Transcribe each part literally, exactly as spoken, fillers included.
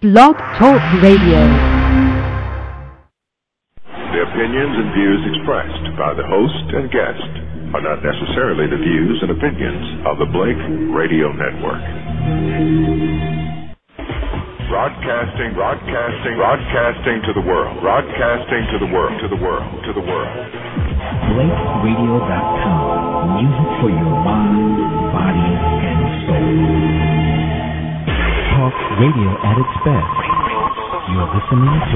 Blog Talk Radio. The opinions and views expressed by the host and guest are not necessarily the views and opinions of the Blake Radio Network. Broadcasting, broadcasting, broadcasting to the world, broadcasting to the world, to the world, to the world. Blake Radio dot com. Music for your mind, body, and soul. Talk radio at its best. You're listening to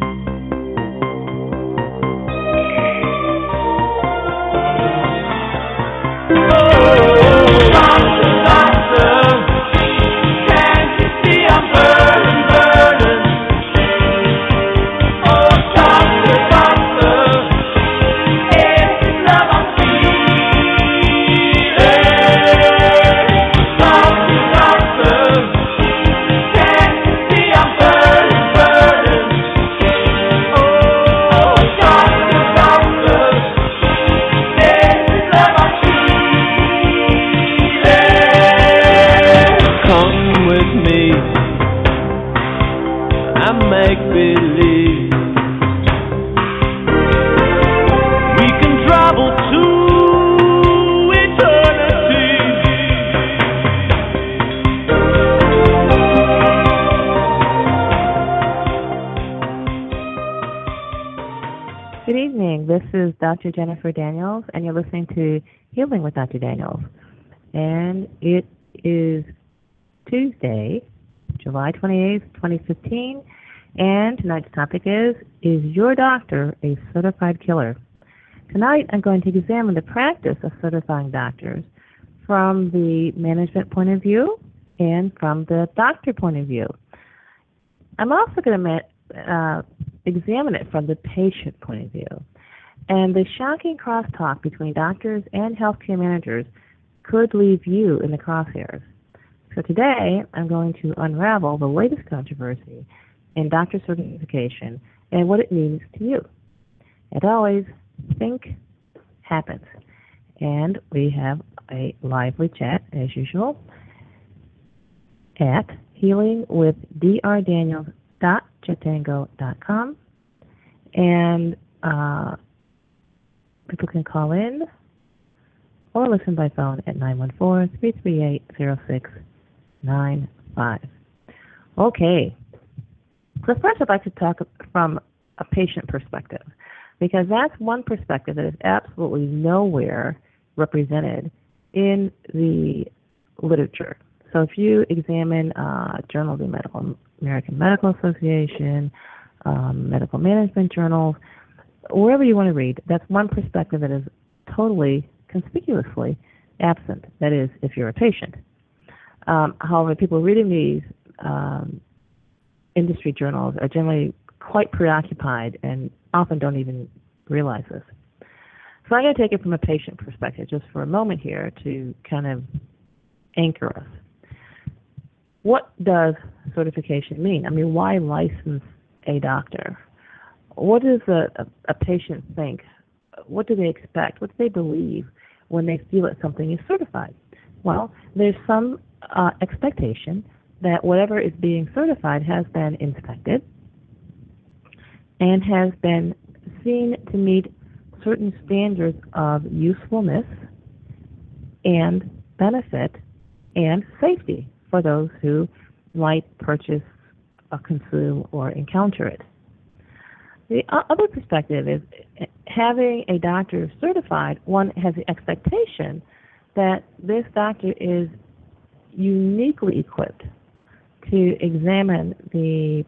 Doctor Jennifer Daniels, and you're listening to Healing with Doctor Daniels. And it is Tuesday, July twenty-eighth, twenty fifteen, and tonight's topic is, is your doctor a certified killer? Tonight I'm going to examine the practice of certifying doctors from the management point of view and from the doctor point of view. I'm also going to uh, examine it from the patient point of view. And the shocking crosstalk between doctors and healthcare managers could leave you in the crosshairs. So today, I'm going to unravel the latest controversy in doctor certification and what it means to you. As always, think happens. And we have a lively chat, as usual, at healing with d r daniels dot jetango dot com. And uh, people can call in or listen by phone at nine one four, three three eight, zero six nine five. Okay. So first I'd like to talk from a patient perspective, because that's one perspective that is absolutely nowhere represented in the literature. So if you examine uh, Journal of the Medical, American Medical Association, um, medical management journals, wherever you want to read, that's one perspective that is totally, conspicuously absent. That is, if you're a patient. Um, however, people reading these um, industry journals are generally quite preoccupied and often don't even realize this. So I'm going to take it from a patient perspective just for a moment here to kind of anchor us. What does certification mean? I mean, why license a doctor? What does a, a, a patient think? What do they expect? What do they believe when they feel that something is certified? Well, there's some uh, expectation that whatever is being certified has been inspected and has been seen to meet certain standards of usefulness and benefit and safety for those who might purchase, or consume, or encounter it. The other perspective is having a doctor certified, one has the expectation that this doctor is uniquely equipped to examine the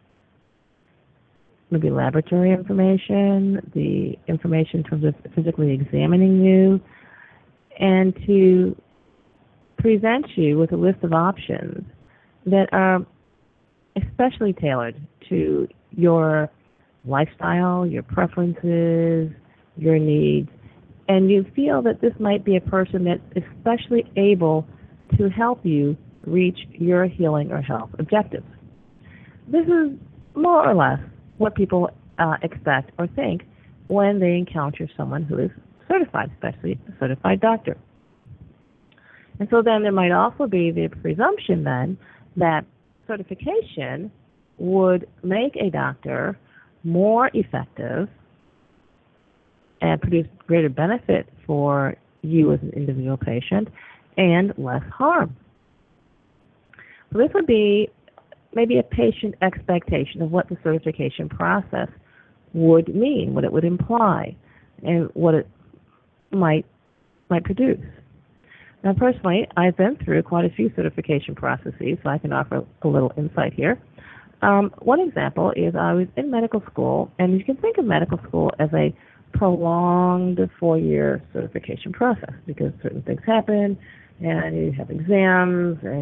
maybe laboratory information, the information in terms of physically examining you, and to present you with a list of options that are especially tailored to your lifestyle, your preferences, your needs, and you feel that this might be a person that's especially able to help you reach your healing or health objectives. This is more or less what people uh, expect or think when they encounter someone who is certified, especially a certified doctor. And so then there might also be the presumption then that certification would make a doctor more effective and produce greater benefit for you as an individual patient and less harm. So this would be maybe a patient expectation of what the certification process would mean, what it would imply, and what it might might produce. Now, personally, I've been through quite a few certification processes, so I can offer a little insight here. Um, one example is I was in medical school, and you can think of medical school as a prolonged four-year certification process because certain things happen, and you have exams, and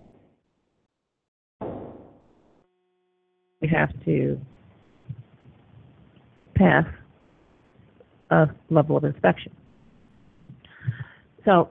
you have to pass a level of inspection. So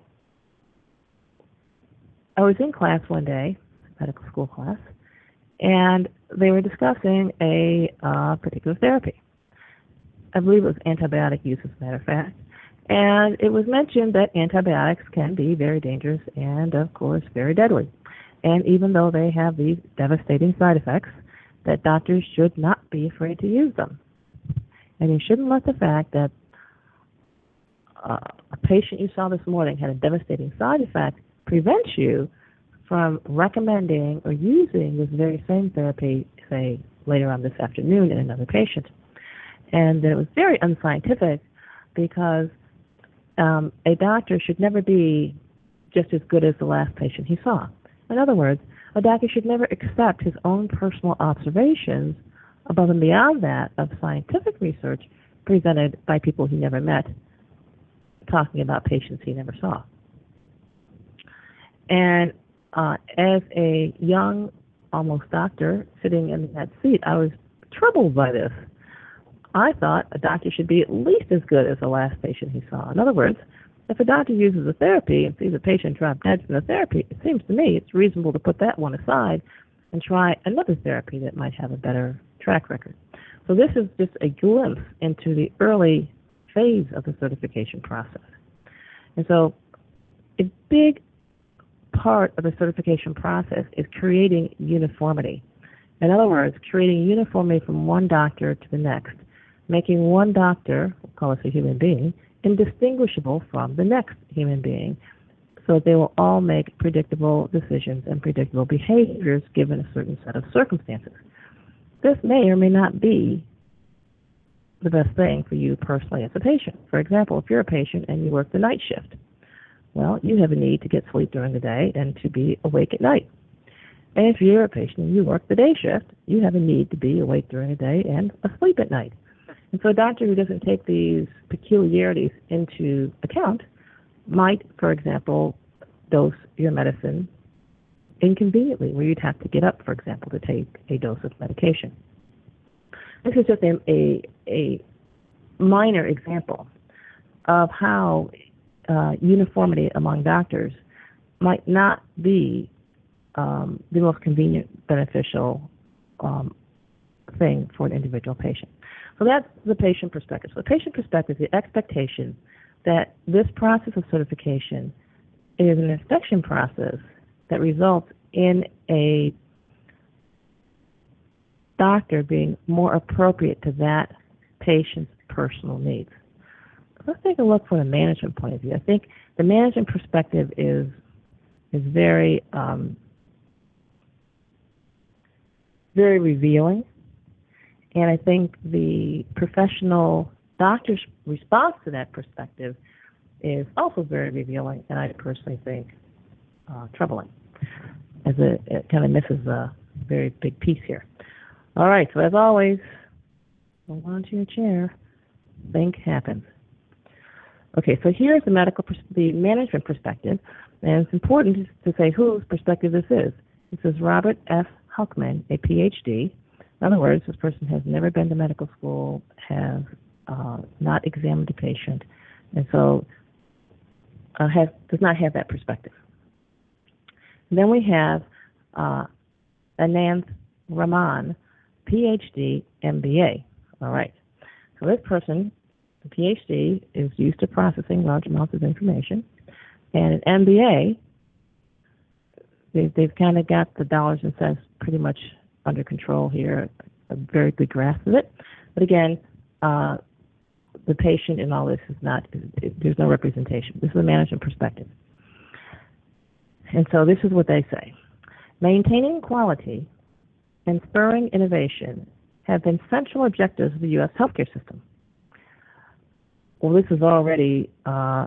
I was in class one day, medical school class, and they were discussing a uh, particular therapy. I believe it was antibiotic use, as a matter of fact. And it was mentioned that antibiotics can be very dangerous and, of course, very deadly. And even though they have these devastating side effects, that doctors should not be afraid to use them. And you shouldn't let the fact that uh, a patient you saw this morning had a devastating side effect prevent you from recommending or using this very same therapy, say, later on this afternoon in another patient. And it was very unscientific because um, a doctor should never be just as good as the last patient he saw. In other words, a doctor should never accept his own personal observations above and beyond that of scientific research presented by people he never met, talking about patients he never saw. And uh, as a young, almost doctor sitting in that seat, I was troubled by this. I thought a doctor should be at least as good as the last patient he saw. In other words, if a doctor uses a therapy and sees a patient drop dead from the therapy, it seems to me it's reasonable to put that one aside and try another therapy that might have a better track record. So this is just a glimpse into the early phase of the certification process. And so a big part of the certification process is creating uniformity. In other words, creating uniformity from one doctor to the next, making one doctor, we'll call us a human being, indistinguishable from the next human being, so that they will all make predictable decisions and predictable behaviors given a certain set of circumstances. This may or may not be the best thing for you personally as a patient. For example, if you're a patient and you work the night shift, well, you have a need to get sleep during the day and to be awake at night. And if you're a patient and you work the day shift, you have a need to be awake during the day and asleep at night. And so a doctor who doesn't take these peculiarities into account might, for example, dose your medicine inconveniently, where you'd have to get up, for example, to take a dose of medication. This is just a, a, a minor example of how uh, uniformity among doctors might not be um, the most convenient, beneficial um, thing for an individual patient. So that's the patient perspective. So the patient perspective is the expectation that this process of certification is an inspection process that results in a doctor being more appropriate to that patient's personal needs. Let's take a look from a management point of view. I think the management perspective is is very um, very revealing. And I think the professional doctor's response to that perspective is also very revealing, and I personally think uh, troubling, as it, it kind of misses a very big piece here. All right, so as always, hold on to your chair. Think happens. Okay, so here's the medical, pers- the management perspective, and it's important to say whose perspective this is. This is Robert F. Huckman, a P H D. In other words, this person has never been to medical school, has uh, not examined a patient, and so uh, has, does not have that perspective. And then we have uh, Ananth Raman, P H D, M B A. All right. So this person, the P H D, is used to processing large amounts of information, and an M B A They've, they've kind of got the dollars and cents pretty much under control here, a very good grasp of it. But again, uh, the patient in all this is not, it, there's no representation. This is a management perspective. And so this is what they say. Maintaining quality and spurring innovation have been central objectives of the U S healthcare system. Well, this is already, uh,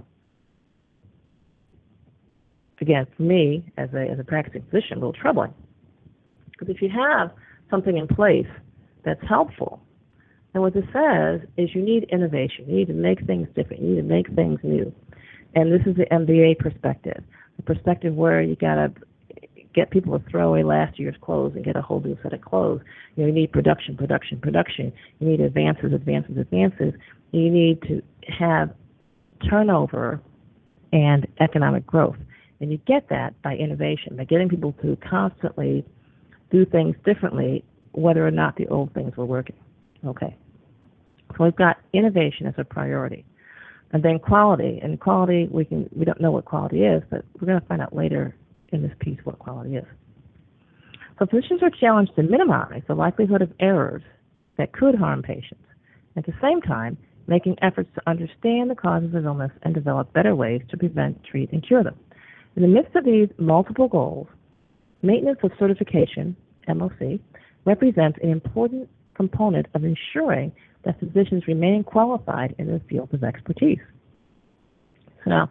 again, for me, as a, as a practicing physician, a little troubling. Because if you have something in place that's helpful, and what this says is you need innovation. You need to make things different. You need to make things new. And this is the M B A perspective, the perspective where you got to get people to throw away last year's clothes and get a whole new set of clothes. You know, you need production, production, production. You need advances, advances, advances. You need to have turnover and economic growth. And you get that by innovation, by getting people to constantly do things differently, whether or not the old things were working. Okay. So we've got innovation as a priority. And then quality. And quality, we can we don't know what quality is, but we're going to find out later in this piece what quality is. So physicians are challenged to minimize the likelihood of errors that could harm patients. At the same time, making efforts to understand the causes of illness and develop better ways to prevent, treat, and cure them. In the midst of these multiple goals, maintenance of certification, M O C, represents an important component of ensuring that physicians remain qualified in their field of expertise. So now,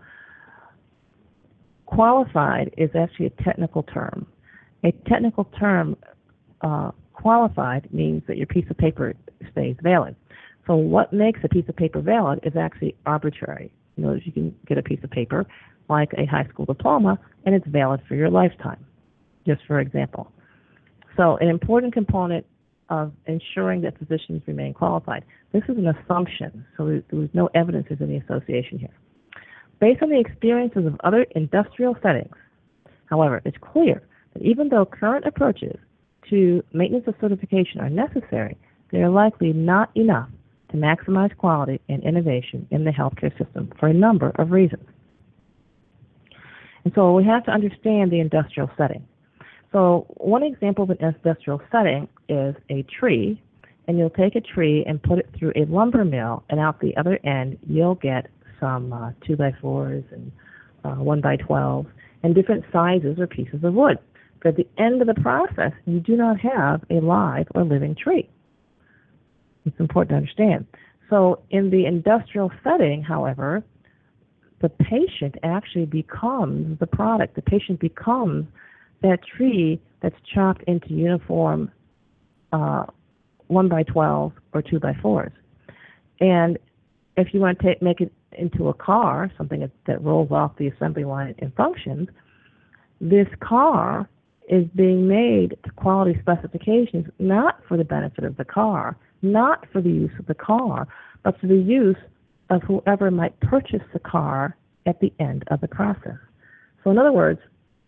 qualified is actually a technical term. A technical term, uh, qualified, means that your piece of paper stays valid. So what makes a piece of paper valid is actually arbitrary. You know, you can get a piece of paper like a high school diploma, and it's valid for your lifetime, just for example. So an important component of ensuring that physicians remain qualified. This is an assumption, so there was no evidence of any association here. Based on the experiences of other industrial settings, however, it's clear that even though current approaches to maintenance of certification are necessary, they are likely not enough to maximize quality and innovation in the healthcare system for a number of reasons. And so we have to understand the industrial setting. So one example of an industrial setting is a tree, and you'll take a tree and put it through a lumber mill, and out the other end you'll get some uh, two by fours and uh, one by twelves and different sizes or pieces of wood. But at the end of the process, you do not have a live or living tree. It's important to understand. So in the industrial setting, however, the patient actually becomes the product. The patient becomes that tree that's chopped into uniform uh, one by twelve or two by fours. And if you want to take, make it into a car, something that, that rolls off the assembly line and functions, this car is being made to quality specifications, not for the benefit of the car, not for the use of the car, but for the use of whoever might purchase the car at the end of the process. So in other words,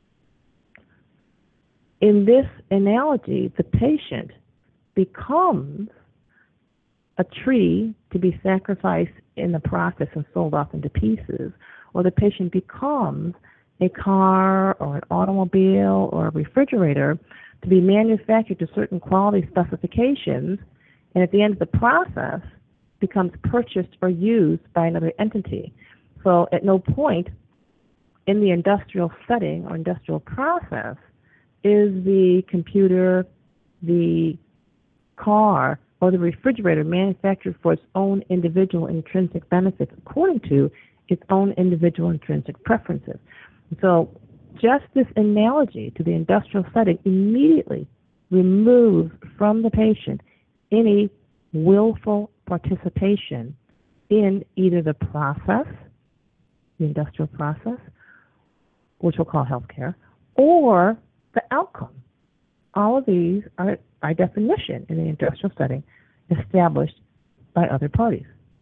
in this analogy, the patient becomes a tree to be sacrificed in the process and sold off into pieces, or the patient becomes a car or an automobile or a refrigerator to be manufactured to certain quality specifications, and at the end of the process becomes purchased or used by another entity. So at no point in the industrial setting or industrial process is the computer, the car, or the refrigerator manufactured for its own individual intrinsic benefits according to its own individual intrinsic preferences. So just this analogy to the industrial setting immediately removes from the patient any willful participation in either the process, the industrial process, which we'll call healthcare, or the outcome. All of these are, by definition, in the industrial setting, established by other parties.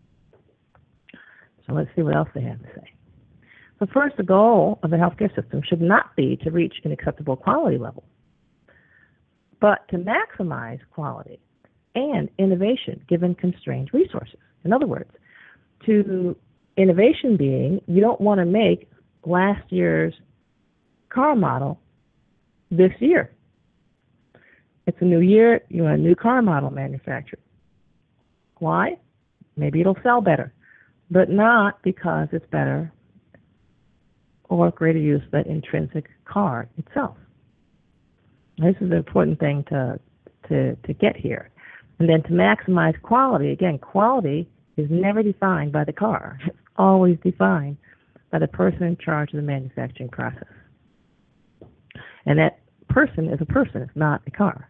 So let's see what else they have to say. So first, the goal of the healthcare system should not be to reach an acceptable quality level, but to maximize quality and innovation given constrained resources. In other words, to innovation being, you don't want to make last year's car model this year. It's a new year, you want a new car model manufactured. Why? Maybe it'll sell better, but not because it's better or greater use of that intrinsic car itself. This is an important thing to, to, to get here. And then to maximize quality, again, quality is never defined by the car. It's always defined by the person in charge of the manufacturing process. And that person is a person, it's not a car.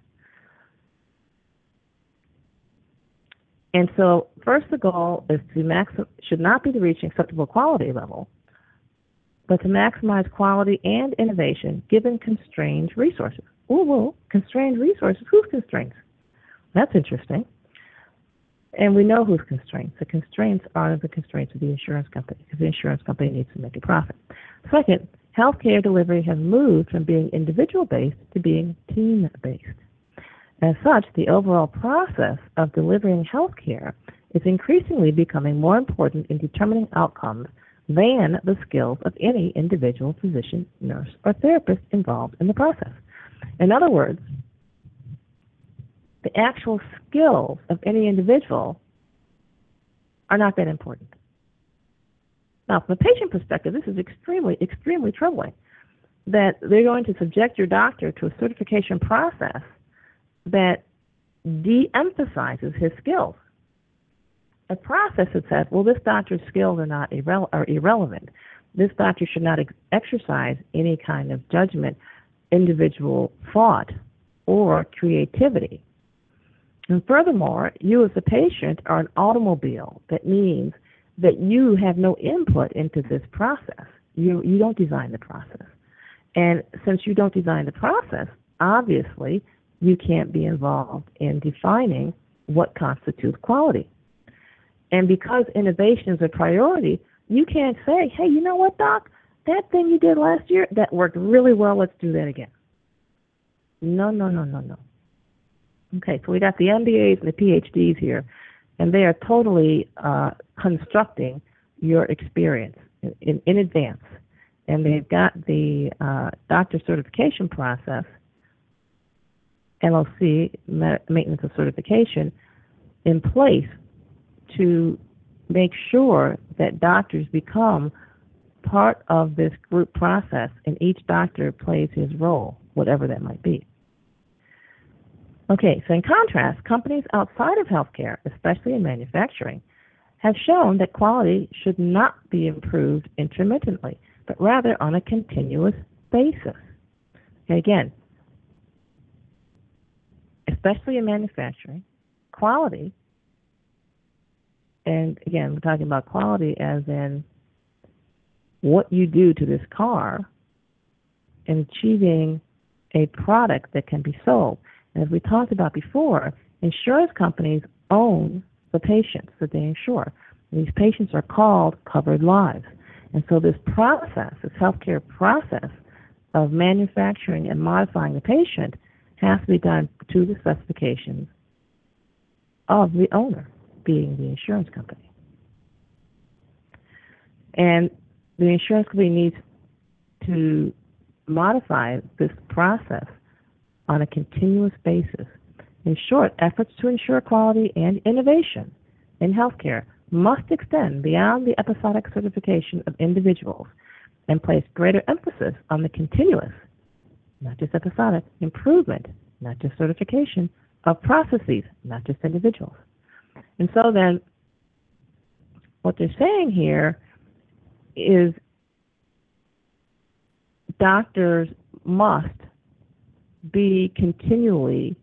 And so first the goal is to maxim- should not be to reach an acceptable quality level, but to maximize quality and innovation given constrained resources. Ooh, well, constrained resources, who's constrained? That's interesting. And we know who's constraints. The constraints are the constraints of the insurance company, because the insurance company needs to make a profit. Second, healthcare delivery has moved from being individual-based to being team-based. As such, the overall process of delivering healthcare is increasingly becoming more important in determining outcomes than the skills of any individual physician, nurse, or therapist involved in the process. In other words, the actual skills of any individual are not that important. Now, from a patient perspective, this is extremely, extremely troubling, that they're going to subject your doctor to a certification process that de-emphasizes his skills. A process that says, well, this doctor's skills are not irre- are irrelevant. This doctor should not ex- exercise any kind of judgment, individual thought, or creativity. And furthermore, you as a patient are an automobile. That means that you have no input into this process. You, you don't design the process. And since you don't design the process, obviously, you can't be involved in defining what constitutes quality. And because innovation is a priority, you can't say, hey, you know what, doc? That thing you did last year, that worked really well. Let's do that again. No, no, no, no, no. Okay, so we got the M B As and the P H Ds here, and they are totally uh, constructing your experience in, in, in advance. And they've got the uh, doctor certification process, L O C, maintenance of certification, in place to make sure that doctors become part of this group process, and each doctor plays his role, whatever that might be. Okay, so in contrast, companies outside of healthcare, especially in manufacturing, have shown that quality should not be improved intermittently, but rather on a continuous basis. Okay, again, especially in manufacturing, quality, and again, we're talking about quality as in what you do to this car and achieving a product that can be sold. And as we talked about before, insurance companies own the patients that they insure. And these patients are called covered lives. And so this process, this healthcare process of manufacturing and modifying the patient has to be done to the specifications of the owner, being the insurance company. And the insurance company needs to modify this process on a continuous basis. In short, efforts to ensure quality and innovation in healthcare must extend beyond the episodic certification of individuals and place greater emphasis on the continuous, not just episodic, improvement, not just certification, of processes, not just individuals. And so then, what they're saying here is doctors must be continually,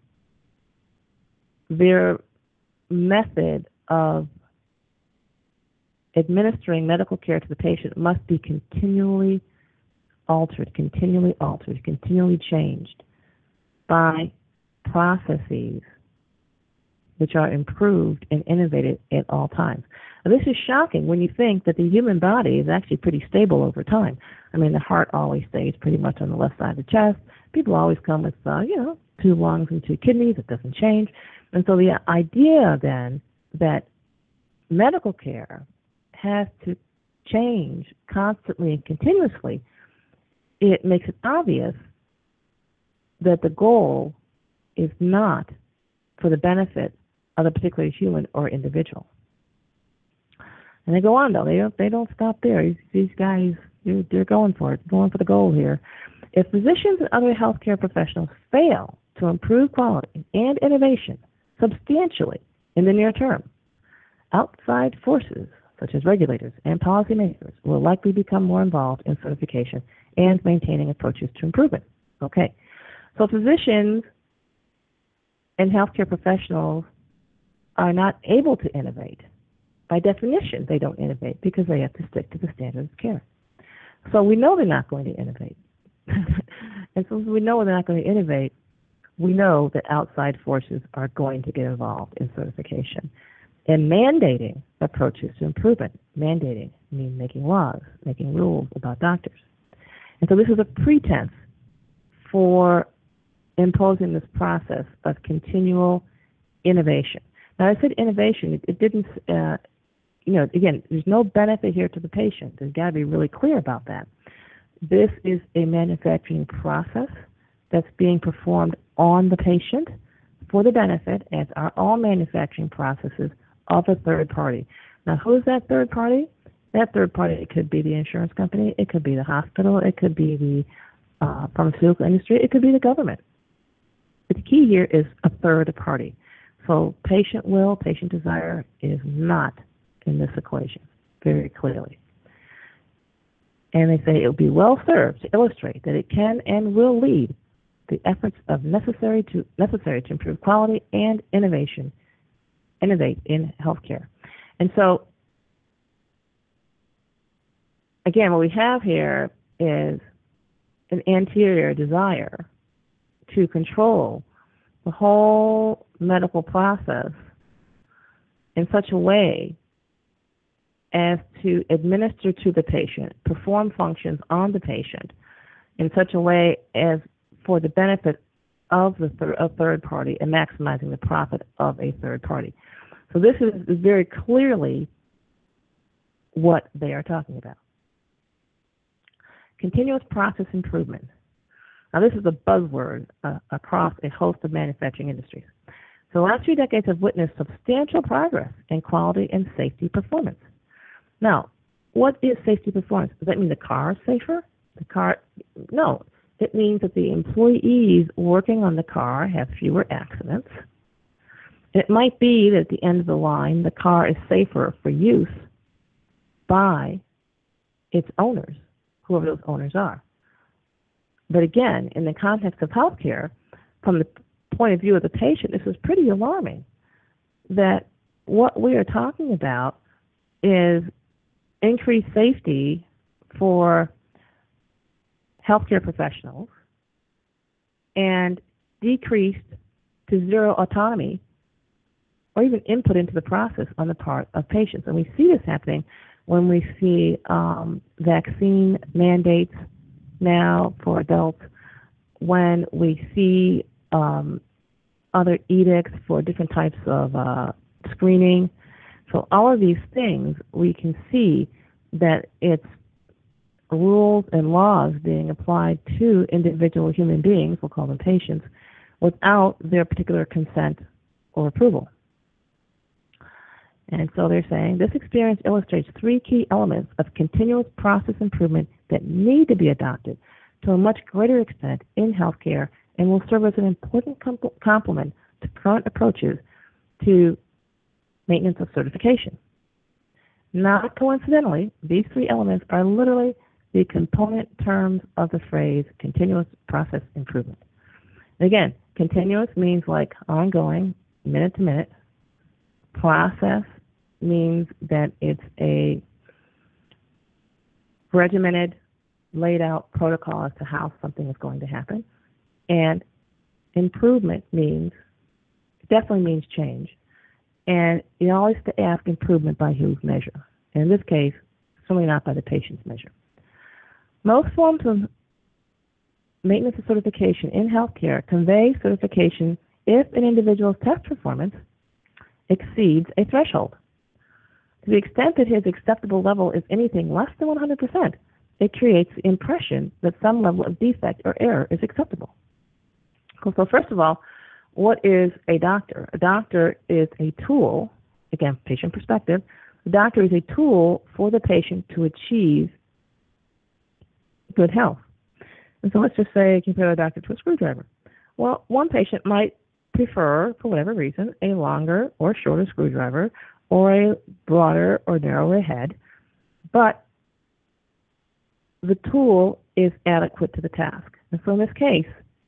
their method of administering medical care to the patient must be continually altered, continually altered, continually changed by processes which are improved and innovated at all times. Now, this is shocking when you think that the human body is actually pretty stable over time. I mean, the heart always stays pretty much on the left side of the chest. People always come with, uh, you know, two lungs and two kidneys. It doesn't change. And so the idea then that medical care has to change constantly and continuously, it makes it obvious that the goal is not for the benefit of a particular human or individual. And they go on, though. They don't, they don't stop there. These, these guys, they're, they're going for it, going for the goal here. If physicians and other healthcare professionals fail to improve quality and innovation substantially in the near term, outside forces, such as regulators and policymakers, will likely become more involved in certification and maintaining approaches to improvement. Okay, so physicians and healthcare professionals are not able to innovate. By definition, they don't innovate because they have to stick to the standards of care. So we know they're not going to innovate. And since we know they're not going to innovate, we know that outside forces are going to get involved in certification and mandating approaches to improvement. Mandating means making laws, making rules about doctors. And so this is a pretense for imposing this process of continual innovation. Now, I said innovation. It, it didn't, uh, you know, again, there's no benefit here to the patient. There's got to be really clear about that. This is a manufacturing process that's being performed on the patient for the benefit, as are all manufacturing processes, of a third party. Now, who is that third party? That third party, it could be the insurance company, it could be the hospital, it could be the uh, pharmaceutical industry, it could be the government. But the key here is a third party. So patient will, patient desire is not in this equation very clearly. And they say it will be well served to illustrate that it can and will lead the efforts of necessary to necessary to improve quality and innovation, innovate in healthcare. And so, again, what we have here is an anterior desire to control the whole medical process in such a way as to administer to the patient, perform functions on the patient in such a way as for the benefit of the thir- of third party and maximizing the profit of a third party. So this is very clearly what they are talking about. Continuous process improvement. Now, this is a buzzword uh, across a host of manufacturing industries. So the last few decades have witnessed substantial progress in quality and safety performance. Now, what is safety performance? Does that mean the car is safer? The car, no. It means that the employees working on the car have fewer accidents. It might be that at the end of the line, the car is safer for use by its owners, whoever those owners are. But again, in the context of healthcare, from the point of view of the patient, this is pretty alarming that what we are talking about is increased safety for healthcare professionals and decreased to zero autonomy or even input into the process on the part of patients. And we see this happening when we see um, vaccine mandates now for adults, when we see um, other edicts for different types of uh, screening. So all of these things, we can see that it's rules and laws being applied to individual human beings, we'll call them patients, without their particular consent or approval. And so they're saying this experience illustrates three key elements of continuous process improvement that need to be adopted to a much greater extent in healthcare and will serve as an important comp- complement to current approaches to maintenance of certification. Not coincidentally, these three elements are literally the component terms of the phrase continuous process improvement. And again, continuous means like ongoing, minute to minute. Process means that it's a regimented, laid out protocol as to how something is going to happen. And improvement means, definitely means change. And you always have to ask improvement by whose measure. And in this case, certainly not by the patient's measure. Most forms of maintenance of certification in healthcare convey certification if an individual's test performance exceeds a threshold. To the extent that his acceptable level is anything less than one hundred percent, it creates the impression that some level of defect or error is acceptable. So first of all, what is a doctor? A doctor is a tool, again, patient perspective. The doctor is a tool for the patient to achieve good health. And so let's just say compare a doctor to a screwdriver. Well, one patient might prefer, for whatever reason, a longer or shorter screwdriver or a broader or narrower head, but the tool is adequate to the task. And so in this case,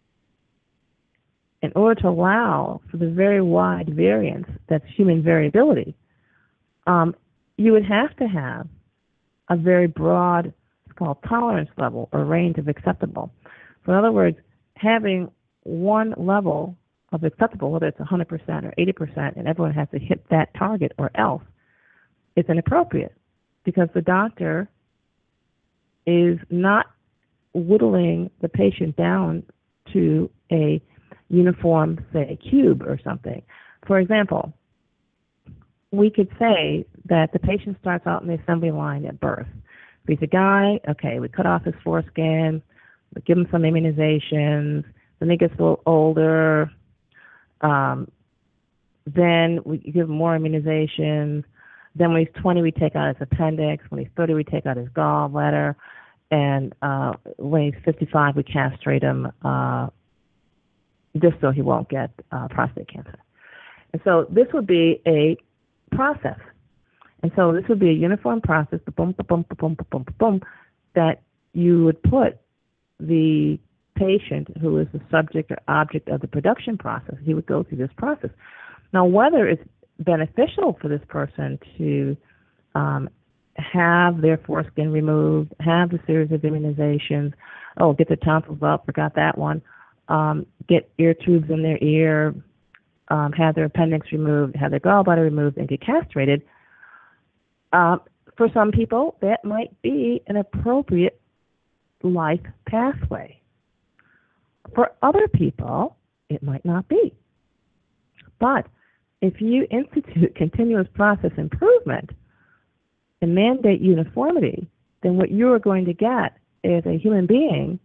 in order to allow for the very wide variance that's human variability, um, you would have to have a very broad, it's called tolerance level or range of acceptable. So in other words, having one level of acceptable, whether it's one hundred percent or eighty percent, and everyone has to hit that target or else, it's inappropriate because the doctor is not whittling the patient down to a uniform, say, cube or something. For example, we could say that the patient starts out in the assembly line at birth. If he's a guy, okay, we cut off his foreskin, we give him some immunizations, then he gets a little older, um, then we give him more immunizations, then when he's twenty, we take out his appendix, when he's thirty, we take out his gallbladder, and uh, when he's fifty-five, we castrate him uh, just so he won't get uh, prostate cancer. And so this would be a process. And so this would be a uniform process, boom, boom, boom, boom, boom, boom, that you would put the patient who is the subject or object of the production process, he would go through this process. Now, whether it's beneficial for this person to um, have their foreskin removed, have the series of immunizations, oh, get the tonsils up, forgot that one, um, get ear tubes in their ear, um, have their appendix removed, have their gallbladder removed, and get castrated, uh, for some people, that might be an appropriate life pathway. For other people, it might not be. But if you institute continuous process improvement and mandate uniformity, then what you are going to get is a human being,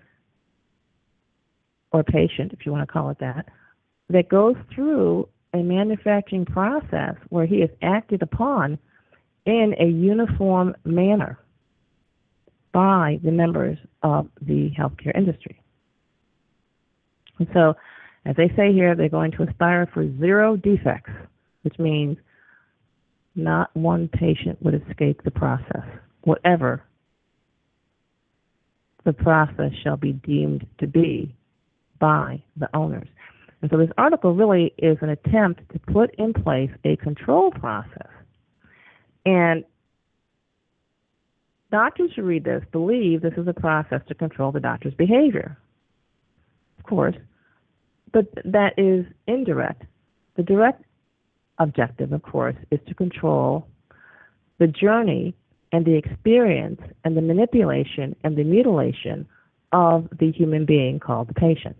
or patient, if you want to call it that, that goes through a manufacturing process where he is acted upon in a uniform manner by the members of the healthcare industry. And so, as they say here, they're going to aspire for zero defects, which means not one patient would escape the process, whatever the process shall be deemed to be by the owners. And so this article really is an attempt to put in place a control process. And doctors who read this believe this is a process to control the doctor's behavior, of course, but that is indirect. The direct objective, of course, is to control the journey and the experience and the manipulation and the mutilation of the human being called the patient.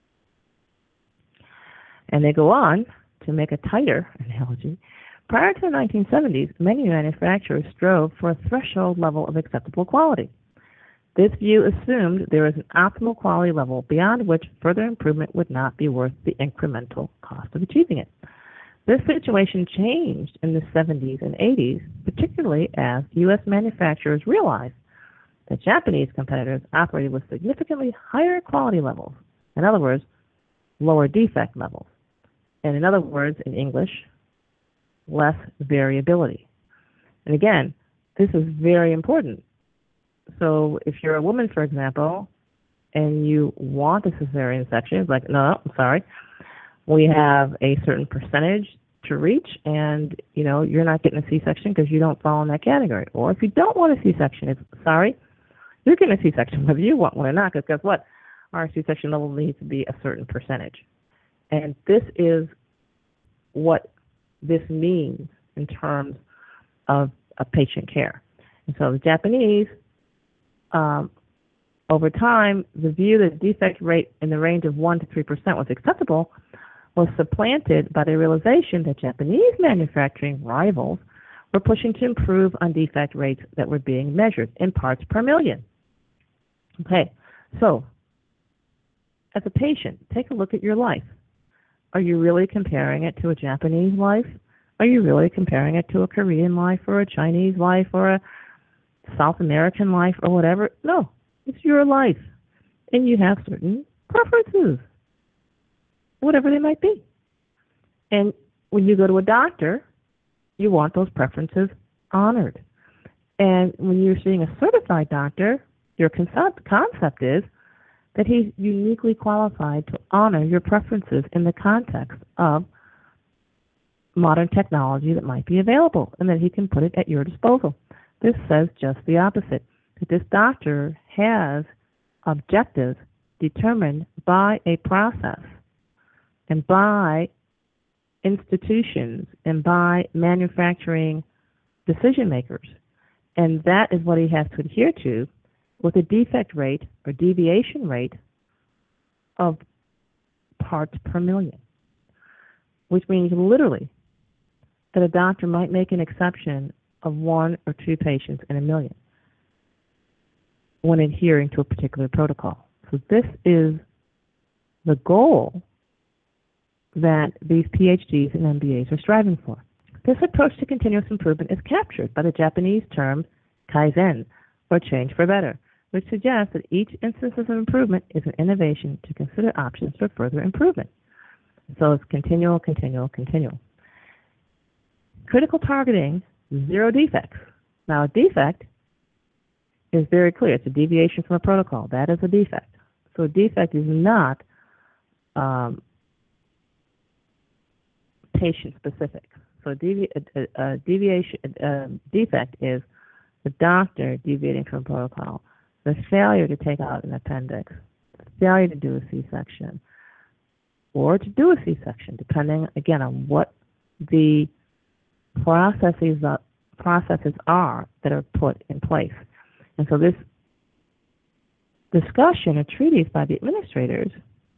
And they go on to make a tighter analogy. Prior to the nineteen seventies, many manufacturers strove for a threshold level of acceptable quality. This view assumed there is an optimal quality level beyond which further improvement would not be worth the incremental cost of achieving it. This situation changed in the seventies and eighties, particularly as U S manufacturers realized that Japanese competitors operated with significantly higher quality levels, in other words, lower defect levels, and in other words, in English, less variability. And again, this is very important. So if you're a woman, for example, and you want a cesarean section, it's like, no, I'm sorry, we have a certain percentage to reach, and, you know, you're not getting a C-section because you don't fall in that category. Or if you don't want a C-section, it's, sorry, you're getting a C-section whether you want one or not, because guess what? Our C-section level needs to be a certain percentage. And this is what this means in terms of, of patient care. And so the Japanese, um, over time, the view that defect rate in the range of one to three percent was acceptable was supplanted by the realization that Japanese manufacturing rivals were pushing to improve on defect rates that were being measured in parts per million. Okay, so as a patient, take a look at your life. Are you really comparing it to a Japanese life? Are you really comparing it to a Korean life or a Chinese life or a South American life or whatever? No, it's your life. And you have certain preferences, whatever they might be. And when you go to a doctor, you want those preferences honored. And when you're seeing a certified doctor, your concept, concept is that he's uniquely qualified to honor your preferences in the context of modern technology that might be available, and that he can put it at your disposal. This says just the opposite, that this doctor has objectives determined by a process and by institutions and by manufacturing decision makers. And that is what he has to adhere to, with a defect rate or deviation rate of parts per million, which means literally that a doctor might make an exception of one or two patients in a million when adhering to a particular protocol. So this is the goal that these P H Ds and M B As are striving for. This approach to continuous improvement is captured by the Japanese term Kaizen, or change for better, which suggests that each instance of improvement is an innovation to consider options for further improvement. So it's continual, continual, continual. Critical targeting, zero defects. Now, a defect is very clear. It's a deviation from a protocol. That is a defect. So a defect is not um, patient-specific. So a, devi a, a deviation, a defect is the doctor deviating from protocol, the failure to take out an appendix, the failure to do a C-section, or to do a C-section, depending, again, on what the processes, uh, processes are that are put in place. And so this discussion or treatise by the administrators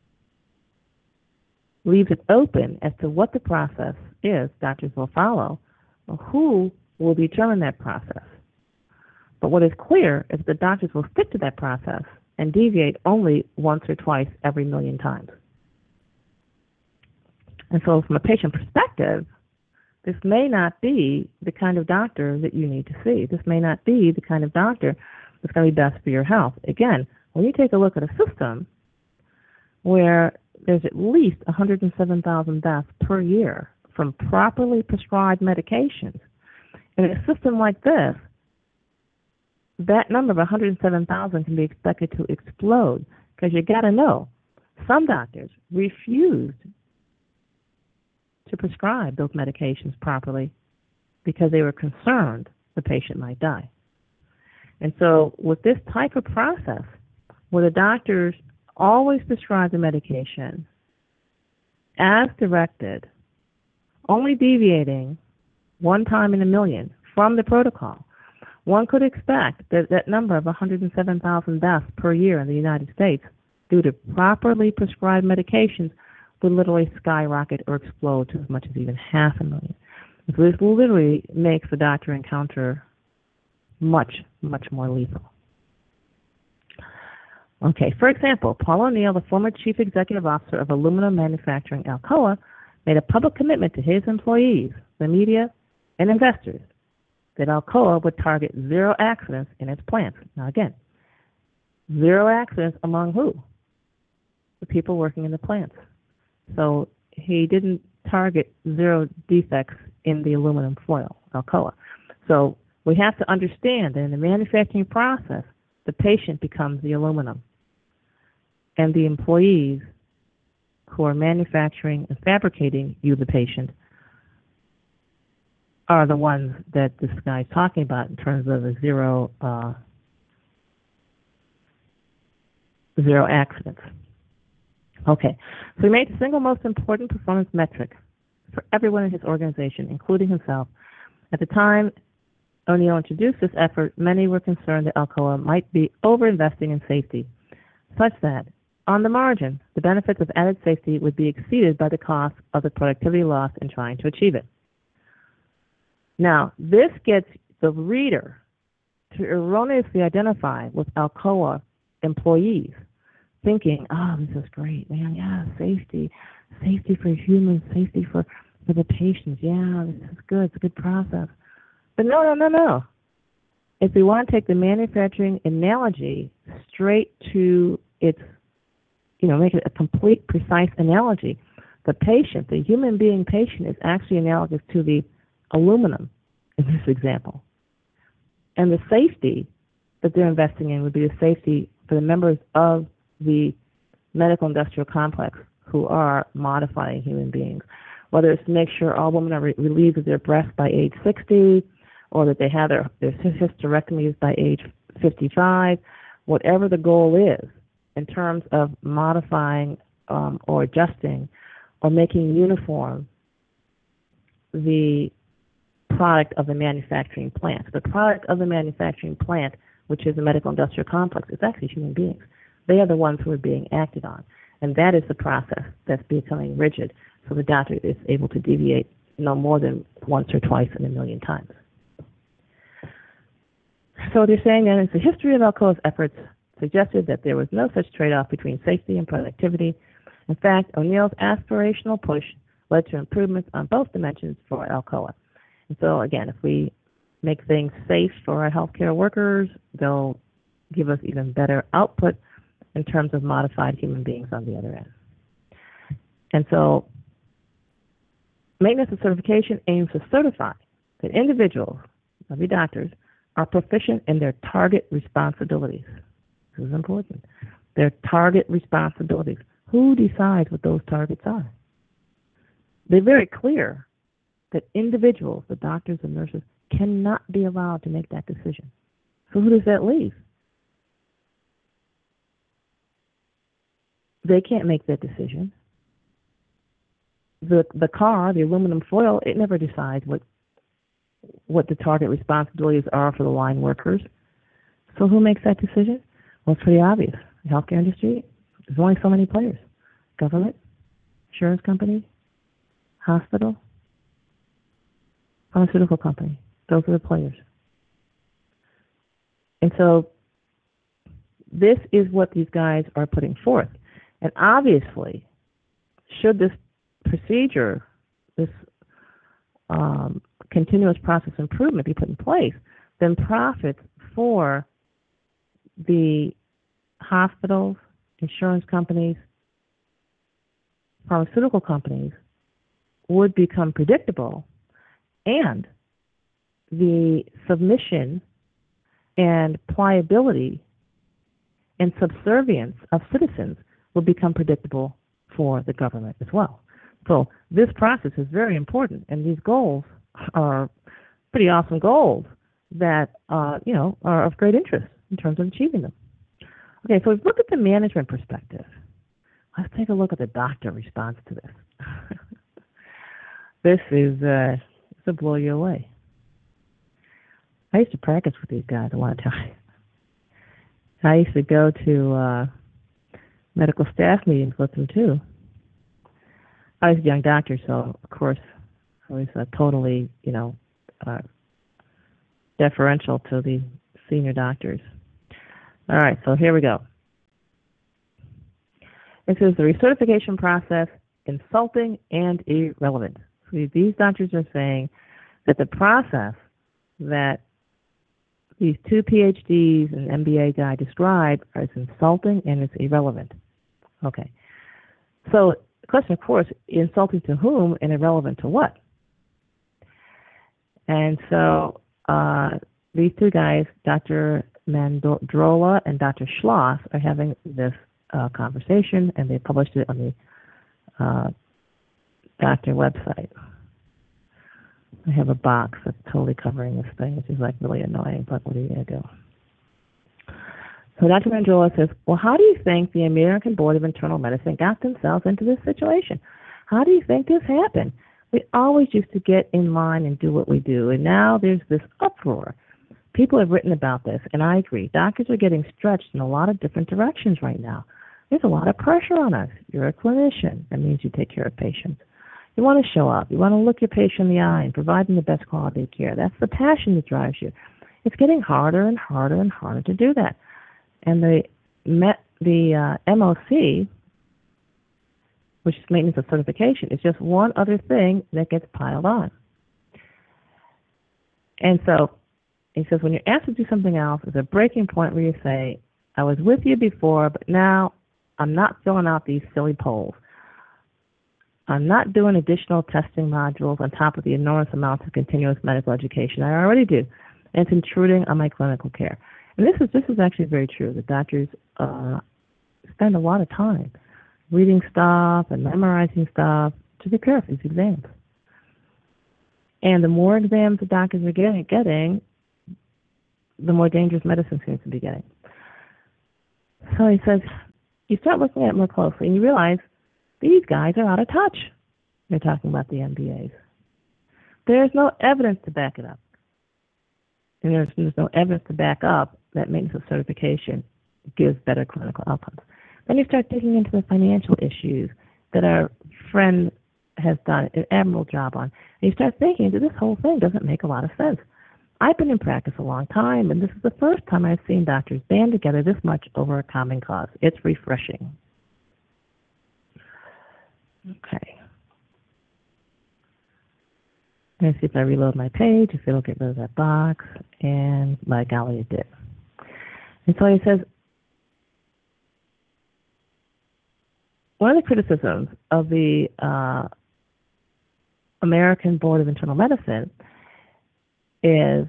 leaves it open as to what the process is doctors will follow, or who will determine that process. But what is clear is that doctors will stick to that process and deviate only once or twice every million times. And so from a patient perspective, this may not be the kind of doctor that you need to see. This may not be the kind of doctor that's going to be best for your health. Again, when you take a look at a system where there's at least one hundred seven thousand deaths per year from properly prescribed medications, in a system like this, that number of one hundred seven thousand can be expected to explode, because you got to know, some doctors refused to prescribe those medications properly because they were concerned the patient might die. And so with this type of process, where the doctors always prescribe the medication as directed, only deviating one time in a million from the protocol, one could expect that that number of one hundred seven thousand deaths per year in the United States due to properly prescribed medications would literally skyrocket or explode to as much as even half a million. So this literally makes the doctor encounter much, much more lethal. Okay, for example, Paul O'Neill, the former chief executive officer of aluminum manufacturing Alcoa, made a public commitment to his employees, the media, and investors that Alcoa would target zero accidents in its plants. Now again, zero accidents among who? The people working in the plants. So he didn't target zero defects in the aluminum foil, Alcoa. So we have to understand that in the manufacturing process, the patient becomes the aluminum, and the employees who are manufacturing and fabricating you, the patient, are the ones that this guy is talking about in terms of a zero, uh, zero accidents. Okay, so he made the single most important performance metric for everyone in his organization, including himself. At the time O'Neill introduced this effort, many were concerned that Alcoa might be over-investing in safety, such that, on the margin, the benefits of added safety would be exceeded by the cost of the productivity loss in trying to achieve it. Now, this gets the reader to erroneously identify with Alcoa employees, thinking, oh, this is great, man, yeah, safety, safety for humans, safety for, for the patients, yeah, this is good, it's a good process. But no, no, no, no. If we want to take the manufacturing analogy straight to its, you know, make it a complete, precise analogy, the patient, the human being patient, is actually analogous to the aluminum in this example. And the safety that they're investing in would be the safety for the members of the medical industrial complex who are modifying human beings, whether it's to make sure all women are re- relieved of their breasts by age sixty, or that they have their, their hysterectomies by age fifty-five, whatever the goal is in terms of modifying um, or adjusting or making uniform the product of the manufacturing plant. The product of the manufacturing plant, which is the medical industrial complex, is actually human beings. They are the ones who are being acted on. And that is the process that's becoming rigid, so the doctor is able to deviate no more than once or twice in a million times. So they're saying that it's the history of Alcoa's efforts suggested that there was no such trade-off between safety and productivity. In fact, O'Neill's aspirational push led to improvements on both dimensions for Alcoa. And so, again, if we make things safe for our healthcare workers, they'll give us even better output in terms of modified human beings on the other end. And so maintenance and certification aims to certify that individuals, of the doctors, are proficient in their target responsibilities. This is important. Their target responsibilities. Who decides what those targets are? They're very clear that individuals, the doctors and nurses, cannot be allowed to make that decision. So who does that leave? They can't make that decision. The the car, the aluminum foil, it never decides what what the target responsibilities are for the line workers. So who makes that decision? Well, it's pretty obvious. The healthcare industry, there's only so many players. Government, insurance company, hospital, pharmaceutical company. Those are the players. And so this is what these guys are putting forth. And obviously, should this procedure, this um, continuous process improvement be put in place, then profits for the hospitals, insurance companies, pharmaceutical companies would become predictable, and the submission and pliability and subservience of citizens will become predictable for the government as well. So this process is very important, and these goals are pretty awesome goals that uh, you know are of great interest in terms of achieving them. Okay, so we've looked at the management perspective. Let's take a look at the doctor response to this. This is uh, this will blow you away. I used to practice with these guys a lot of times. I used to go to uh, medical staff meetings with them too. I was a young doctor, so of course I was uh, totally, you know, uh, deferential to the senior doctors. All right, so here we go. It says the recertification process insulting and irrelevant. So these doctors are saying that the process that these two P H Ds and M B A guy describe is insulting and it's irrelevant. Okay. So the question, of course, insulting to whom and irrelevant to what? And so uh, these two guys, Doctor Mandrola and Doctor Schloss, are having this uh, conversation, and they published it on the uh, doctor website. I have a box that's totally covering this thing, which is like really annoying, but what are you going to do? So Doctor Mandrola says, well, how do you think the American Board of Internal Medicine got themselves into this situation? How do you think this happened? We always used to get in line and do what we do, and now there's this uproar. People have written about this, and I agree. Doctors are getting stretched in a lot of different directions right now. There's a lot of pressure on us. You're a clinician. That means you take care of patients. You want to show up. You want to look your patient in the eye and provide them the best quality of care. That's the passion that drives you. It's getting harder and harder and harder to do that. And the met, the uh, M O C, which is maintenance of certification, is just one other thing that gets piled on. And so he says when you're asked to do something else, there's a breaking point where you say, I was with you before, but now I'm not filling out these silly polls. I'm not doing additional testing modules on top of the enormous amounts of continuous medical education I already do. And it's intruding on my clinical care. And this is this is actually very true. The doctors uh, spend a lot of time reading stuff and memorizing stuff to prepare for these exams. And the more exams the doctors are getting, getting, the more dangerous medicine seems to be getting. So he says, you start looking at it more closely and you realize these guys are out of touch. They're talking about the M B As. There's no evidence to back it up. And there's, there's no evidence to back up that maintenance of certification gives better clinical outcomes. Then you start digging into the financial issues that our friend has done an admirable job on. And you start thinking that this whole thing doesn't make a lot of sense. I've been in practice a long time, and this is the first time I've seen doctors band together this much over a common cause. It's refreshing. Okay. Let's see if I reload my page, if it'll get rid of that box, and by golly, it did. And so he says, one of the criticisms of the uh, American Board of Internal Medicine is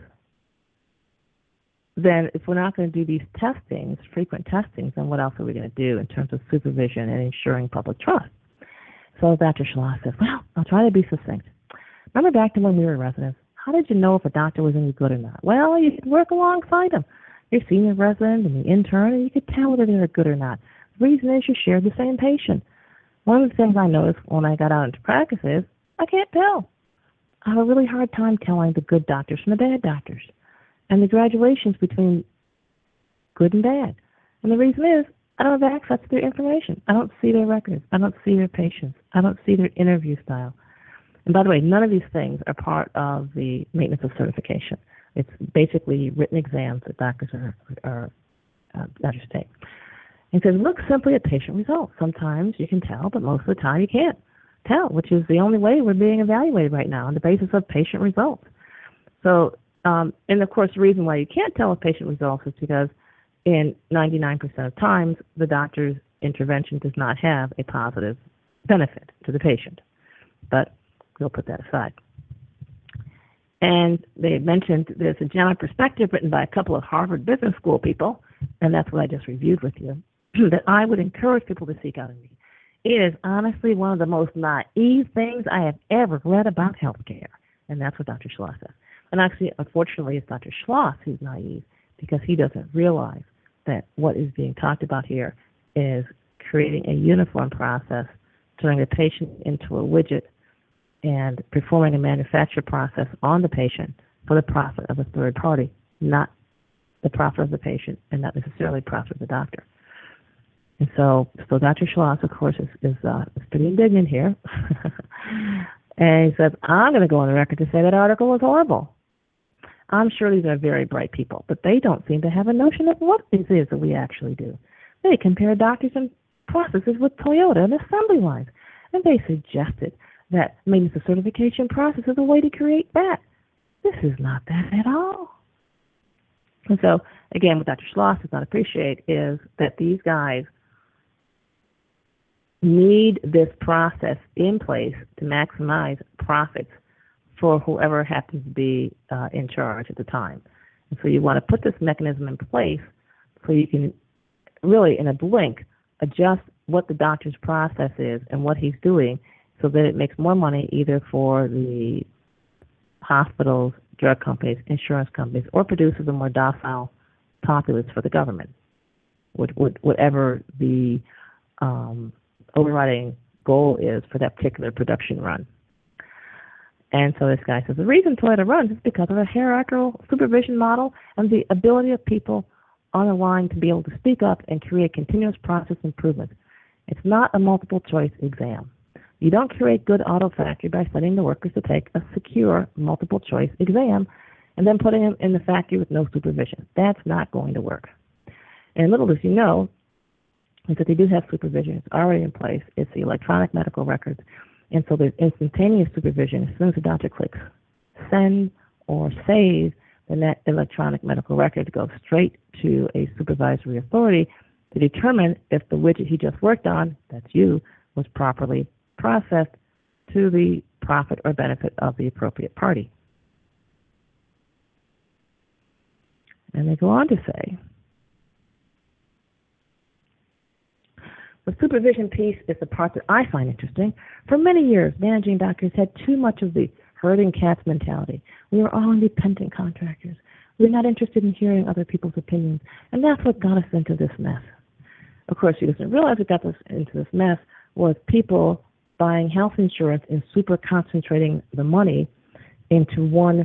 then if we're not going to do these testings, frequent testings, then what else are we going to do in terms of supervision and ensuring public trust? So Doctor Schloss says, well, I'll try to be succinct. Remember back to when we were residents, how did you know if a doctor was any good or not? Well, you could work alongside them, your senior resident and the intern, and you could tell whether they were good or not. The reason is you shared the same patient. One of the things I noticed when I got out into practice is I can't tell. I have a really hard time telling the good doctors from the bad doctors and the graduations between good and bad. And the reason is I don't have access to their information. I don't see their records. I don't see their patients. I don't see their interview style. And by the way, none of these things are part of the maintenance of certification. It's basically written exams that doctors are, are uh, doctors take. He says, look simply at patient results. Sometimes you can tell, but most of the time you can't tell, which is the only way we're being evaluated right now on the basis of patient results. So, um, and of course, the reason why you can't tell with patient results is because in ninety-nine percent of times, the doctor's intervention does not have a positive benefit to the patient. But we'll put that aside. And they mentioned there's a general perspective written by a couple of Harvard Business School people, and that's what I just reviewed with you, that I would encourage people to seek out and read. It is honestly one of the most naive things I have ever read about healthcare, and that's what Doctor Schloss says. And actually, unfortunately, it's Doctor Schloss who's naive because he doesn't realize that what is being talked about here is creating a uniform process, turning the patient into a widget, and performing a manufacture process on the patient for the profit of a third party, not the profit of the patient and not necessarily profit of the doctor. And so, so Doctor Schloss, of course, is, is, uh, is pretty indignant here. And he says, I'm going to go on the record to say that article was horrible. I'm sure these are very bright people, but they don't seem to have a notion of what this is that we actually do. They compare doctors and processes with Toyota and assembly lines, and they suggested that maintenance of certification process is a way to create that. This is not that at all. And so, again, what Doctor Schloss does not appreciate is that these guys need this process in place to maximize profits for whoever happens to be uh, in charge at the time. And so you want to put this mechanism in place so you can really, in a blink, adjust what the doctor's process is and what he's doing so that it makes more money either for the hospitals, drug companies, insurance companies, or produces a more docile populace for the government, whatever the um, overriding goal is for that particular production run. And so this guy says, the reason Toyota runs is because of a hierarchical supervision model and the ability of people on the line to be able to speak up and create continuous process improvement. It's not a multiple choice exam. You don't create good auto factory by sending the workers to take a secure multiple choice exam and then putting them in the factory with no supervision. That's not going to work. And little as you know, is that they do have supervision. It's already in place. It's the electronic medical records. And so there's instantaneous supervision. As soon as the doctor clicks send or save, then that electronic medical record goes straight to a supervisory authority to determine if the widget he just worked on, that's you, was properly processed to the profit or benefit of the appropriate party. And they go on to say, the supervision piece is the part that I find interesting. For many years, managing doctors had too much of the herding cats mentality. We were all independent contractors. We're not interested in hearing other people's opinions, and that's what got us into this mess. Of course, he doesn't realize what got us into this mess was people buying health insurance and super concentrating the money into one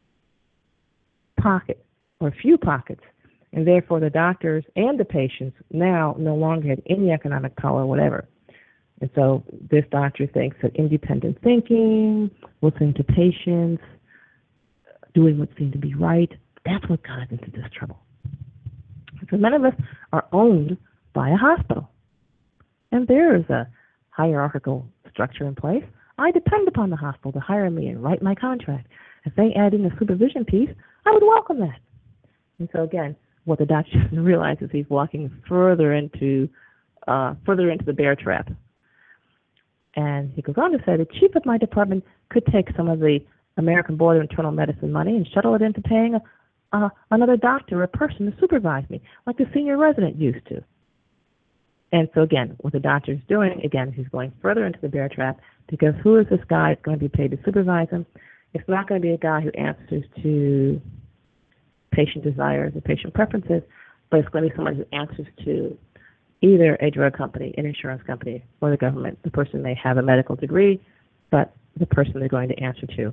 pocket or a few pockets, and therefore the doctors and the patients now no longer had any economic power or whatever. And so this doctor thinks that independent thinking, listening to patients, doing what seemed to be right, that's what got us into this trouble. So many of us are owned by a hospital. And there is a hierarchical structure in place. I depend upon the hospital to hire me and write my contract. If they add in the supervision piece, I would welcome that. And so again, what the doctor doesn't realize is he's walking further into uh, further into the bear trap. And he goes on to say, the chief of my department could take some of the American Board of Internal Medicine money and shuttle it into paying a, uh, another doctor or a person to supervise me, like the senior resident used to. And so again, what the doctor is doing, again, he's going further into the bear trap, because who is this guy that's going to be paid to supervise him? It's not going to be a guy who answers to patient desires or patient preferences, but it's going to be somebody who answers to either a drug company, an insurance company, or the government. The person may have a medical degree, but the person they're going to answer to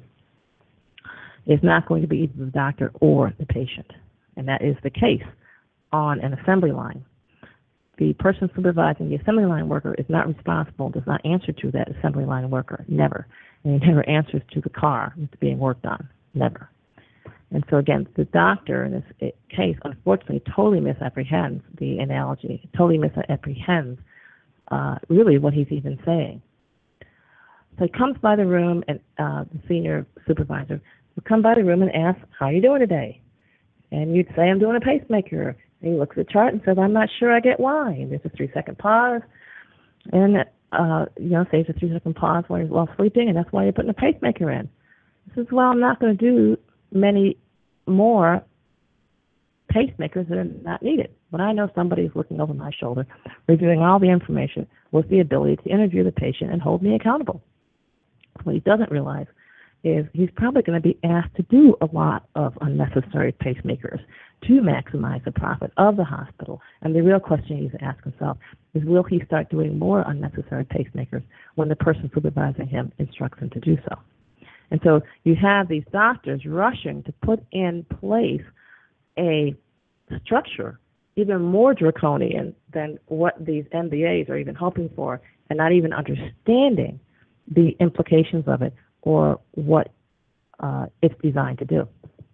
is not going to be either the doctor or the patient. And that is the case on an assembly line. The person supervising the assembly line worker is not responsible, does not answer to that assembly line worker, never. And he never answers to the car that's being worked on, never. And so again, the doctor in this case, unfortunately, totally misapprehends the analogy, totally misapprehends uh, really what he's even saying. So he comes by the room, and uh, the senior supervisor would come by the room and ask, how are you doing today? And you'd say, I'm doing a pacemaker. And he looks at the chart and says, I'm not sure I get why. And there's a three-second pause. And, uh, you know, saves a three-second pause while you're while sleeping, and that's why you're putting a pacemaker in. He says, well, I'm not going to do many more pacemakers that are not needed. But I know somebody is looking over my shoulder, reviewing all the information with the ability to interview the patient and hold me accountable. What he doesn't realize is he's probably going to be asked to do a lot of unnecessary pacemakers to maximize the profit of the hospital. And the real question he needs to ask himself is, will he start doing more unnecessary pacemakers when the person supervising him instructs him to do so? And so you have these doctors rushing to put in place a structure even more draconian than what these M B As are even hoping for, and not even understanding the implications of it or what uh, it's designed to do.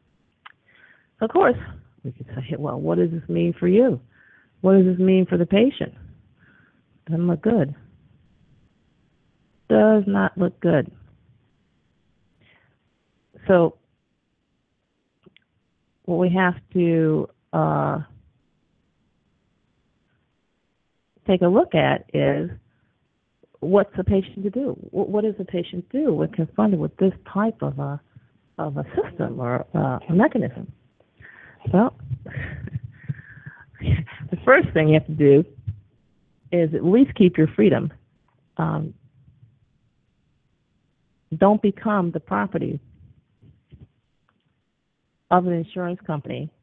Of course, we could say, well, what does this mean for you? What does this mean for the patient? Doesn't look good. Does not look good. So what we have to uh, take a look at is, what's the patient to do? What does the patient do when confronted with this type of a of a system or uh, a mechanism? Well, the first thing you have to do is at least keep your freedom. Um, don't become the property of an insurance company,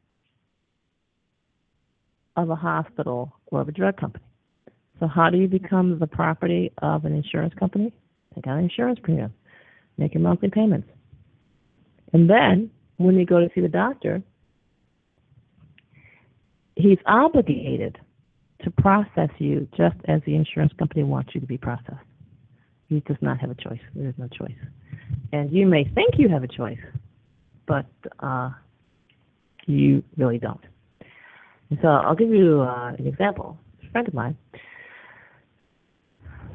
of a hospital, or of a drug company. So how do you become the property of an insurance company? Take out an insurance premium, make your monthly payments. And then, when you go to see the doctor, he's obligated to process you just as the insurance company wants you to be processed. He does not have a choice. There is no choice. And you may think you have a choice, but uh, you really don't. And so I'll give you uh, an example. A friend of mine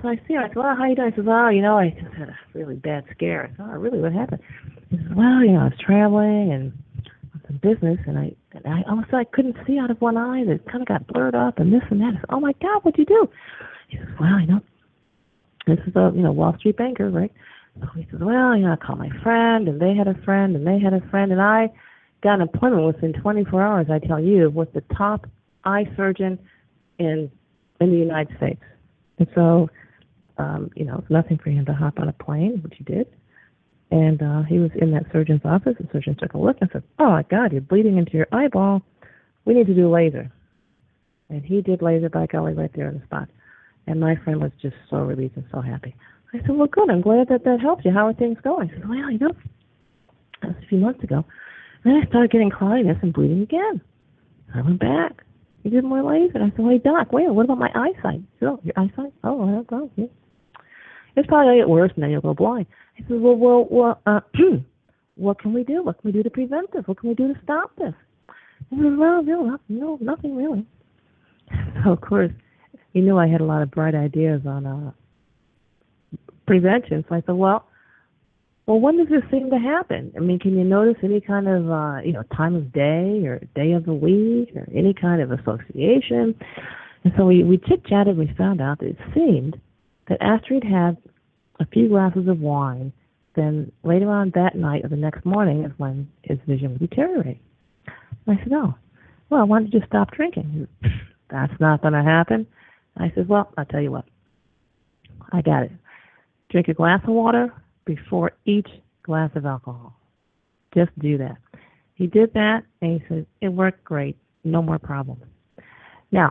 so I see her. I said, well, how you doing? He says, oh, you know, I just had a really bad scare. I said, oh, really? What happened? He says, well, you know, I was traveling and on some business, and I, and I almost I couldn't see out of one eye. That kind of got blurred up and this and that. I said, oh, my God, what'd you do? He says, well, you know, this is a, you know, Wall Street banker, right? So he says, well, you know, I called my friend, and they had a friend, and they had a friend, and I got an appointment within twenty-four hours, I tell you, with the top eye surgeon in in the United States. And so, um, you know, it's nothing for him to hop on a plane, which he did. And uh, he was in that surgeon's office. The surgeon took a look and said, oh, my God, you're bleeding into your eyeball. We need to do laser. And he did laser, by golly, right there on the spot. And my friend was just so relieved and so happy. I said, well, good. I'm glad that that helped you. How are things going? He said, well, you know, that was a few months ago. And then I started getting cloudiness and bleeding again. I went back. He did more laser. And I said, well, hey, Doc, wait, what about my eyesight? He said, oh, your eyesight? Oh, I don't know. Yeah. It's probably going to get worse, and then you'll go blind. I said, well, well, well uh, what can we do? What can we do to prevent this? What can we do to stop this? He said, well, no, no, nothing really. So, of course, he knew I had a lot of bright ideas on uh, prevention. So I said, well, well, when does this seem to happen? I mean, can you notice any kind of, uh, you know, time of day or day of the week or any kind of association? And so we, we chit-chatted and we found out that it seemed that after he'd had a few glasses of wine, then later on that night or the next morning is when his vision would deteriorate. And I said, oh, well, why don't you just stop drinking? He said, that's not going to happen. I said, well, I'll tell you what. I got it. Drink a glass of water before each glass of alcohol. Just do that. He did that, and he said, it worked great. No more problems. Now,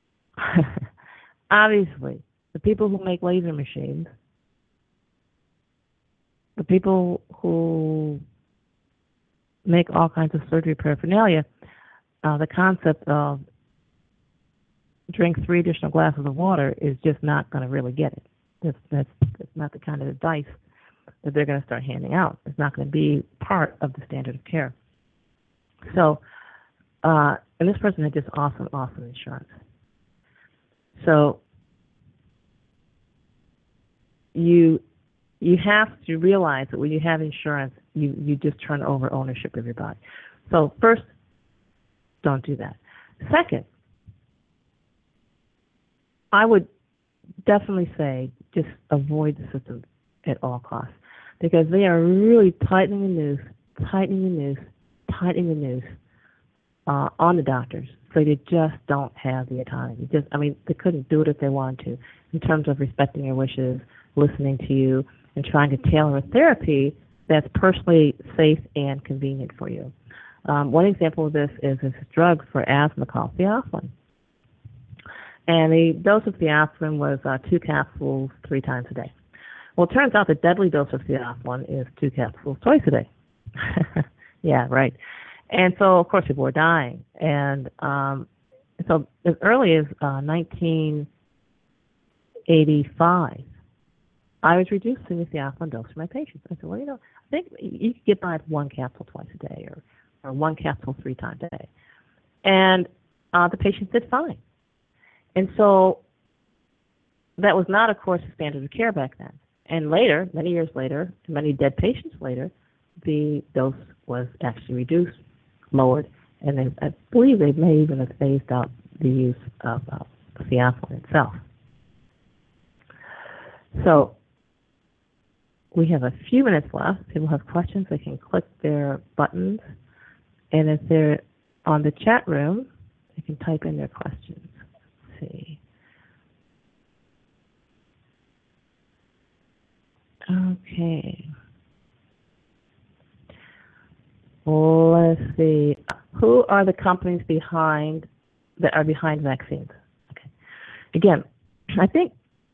obviously, the people who make laser machines, the people who make all kinds of surgery paraphernalia, uh, the concept of drink three additional glasses of water is just not going to really get it. That's, that's, that's not the kind of advice that they're going to start handing out. It's not going to be part of the standard of care. So, uh, and this person had just awesome, awesome insurance. So you you have to realize that when you have insurance, you, you just turn over ownership of your body. So first, don't do that. Second, I would definitely say just avoid the system at all costs, because they are really tightening the noose, tightening the noose, tightening the noose uh, on the doctors. So they just don't have the autonomy. Just, I mean, they couldn't do it if they wanted to, in terms of respecting your wishes, listening to you, and trying to tailor a therapy that's personally safe and convenient for you. Um, one example of this is this drug for asthma called theophylline. And the dose of theophylline was uh, two capsules three times a day. Well, it turns out the deadly dose of theophylline is two capsules twice a day. Yeah, right. And so, of course, people were dying. And um, so as early as uh, nineteen eighty-five, I was reducing the theophylline dose for my patients. I said, well, you know, I think you could get by with one capsule twice a day or, or one capsule three times a day. And uh, the patients did fine. And so that was not, of course, the standard of care back then. And later, many years later, many dead patients later, the dose was actually reduced, lowered, and they, I believe they may even have phased out the use of uh, theophylline itself. So we have a few minutes left. People have questions. They can click their buttons. And if they're on the chat room, they can type in their questions. Let's see. Okay. Let's see. Who are the companies behind that are behind vaccines? Okay. Again, I think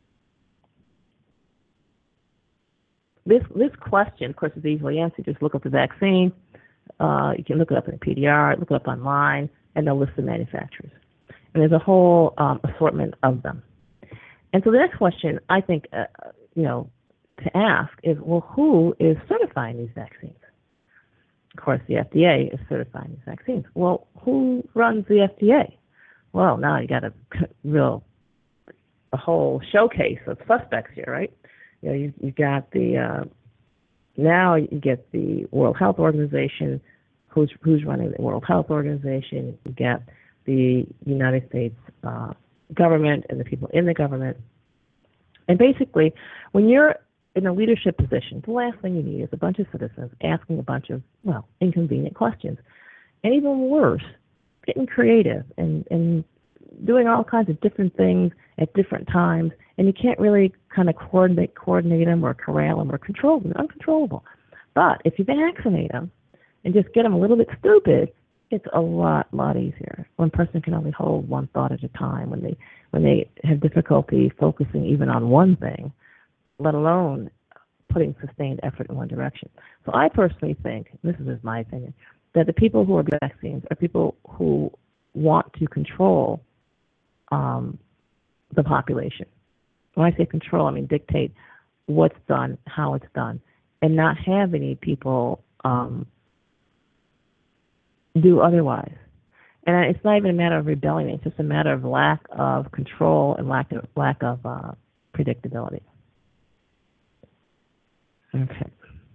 this this question, of course, is easily answered. Just look up the vaccine. Uh, you can look it up in the P D R, look it up online, and they'll list the manufacturers. And there's a whole um, assortment of them. And so the next question, I think, uh, you know, to ask is, well, who is certifying these vaccines? Of course, the F D A is certifying these vaccines. Well, who runs the F D A? Well, now you got a real a whole showcase of suspects here, right? You know, you you got the uh, now you get the World Health Organization, who's who's running the World Health Organization. You get the United States uh, government and the people in the government. And basically, when you're in a leadership position, the last thing you need is a bunch of citizens asking a bunch of, well, inconvenient questions. And even worse, getting creative and, and doing all kinds of different things at different times, and you can't really kind of coordinate, coordinate them or corral them or control them. They're uncontrollable. But if you vaccinate them and just get them a little bit stupid, it's a lot, lot easier. One person can only hold one thought at a time when they when they have difficulty focusing even on one thing, let alone putting sustained effort in one direction. So I personally think, this is just my opinion, that the people who are vaccines are people who want to control um, the population. When I say control, I mean dictate what's done, how it's done, and not have any people um, do otherwise. And it's not even a matter of rebellion. It's just a matter of lack of control and lack of, lack of uh, predictability. Okay.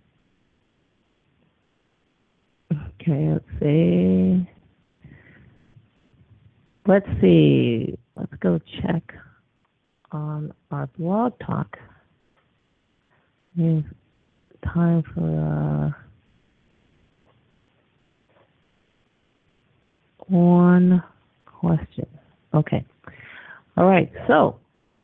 Okay, let's see. Let's see. Let's go check on our blog talk. It's time for uh, one question. Okay. All right. So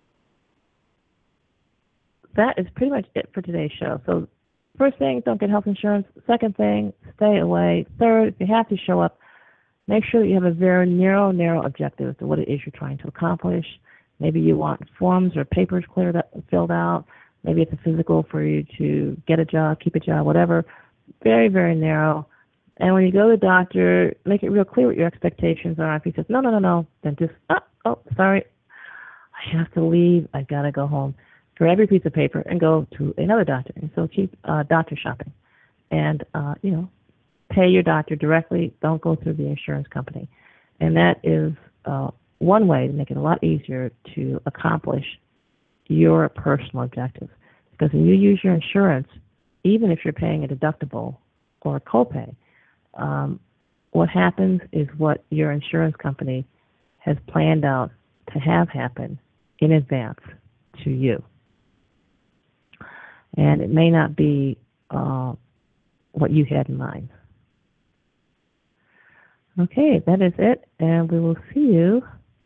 that is pretty much it for today's show. So first thing, don't get health insurance. Second thing, stay away. Third, if you have to show up, make sure that you have a very narrow, narrow objective as to what it is you're trying to accomplish. Maybe you want forms or papers cleared up, filled out. Maybe it's a physical for you to get a job, keep a job, whatever. Very, very narrow. And when you go to the doctor, make it real clear what your expectations are. If he says, no, no, no, no, then just, oh, oh, sorry, I have to leave. I got to go home. Grab your piece of paper and go to another doctor. And so keep uh, doctor shopping. And, uh, you know, pay your doctor directly. Don't go through the insurance company. And that is uh, one way to make it a lot easier to accomplish your personal objectives. Because when you use your insurance, even if you're paying a deductible or a copay, um, what happens is what your insurance company has planned out to have happen in advance to you. And it may not be uh, what you had in mind. Okay, that is it, and we will see you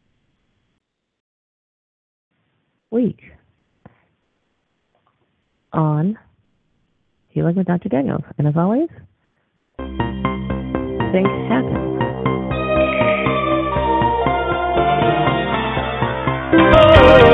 week on Healing with Doctor Daniels. And as always, things happen. Oh!